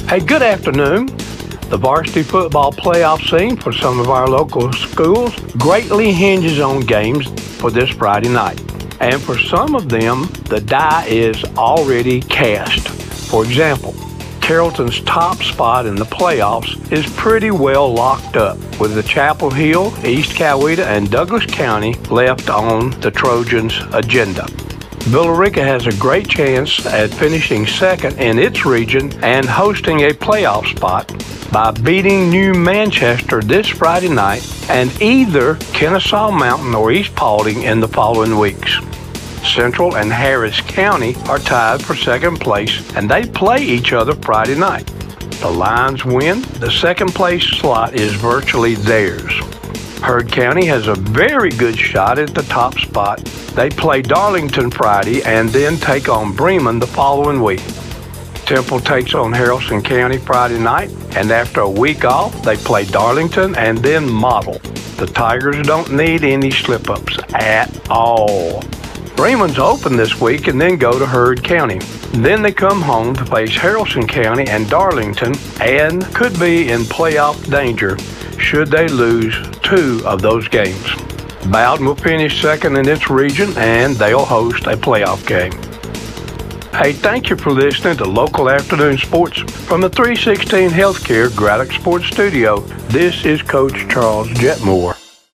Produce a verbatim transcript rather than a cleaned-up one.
Hey, good afternoon. The varsity football playoff scene for some of our local schools greatly hinges on games for this Friday night. And for some of them, the die is already cast. For example, Carrollton's top spot in the playoffs is pretty well locked up, with the Chapel Hill, East Coweta, and Douglas County left on the Trojans' agenda. Villarica has a great chance at finishing second in its region and hosting a playoff spot by beating New Manchester this Friday night and either Kennesaw Mountain or East Paulding in the following weeks. Central and Harris County are tied for second place, and they play each other Friday night. The Lions win, the second place slot is virtually theirs. Heard County has a very good shot at the top spot. They play Darlington Friday and then take on Bremen the following week. Temple takes on Haralson County Friday night, and after a week off, they play Darlington and then Model. The Tigers don't need any slip-ups at all. Bremen's open this week and then go to Heard County. Then they come home to face Haralson County and Darlington and could be in playoff danger should they lose two of those games. Bowden will finish second in its region and they'll host a playoff game. Hey, thank you for listening to Local Afternoon Sports from the three sixteen Healthcare Graddock Sports Studio. This is Coach Charles Jetmore.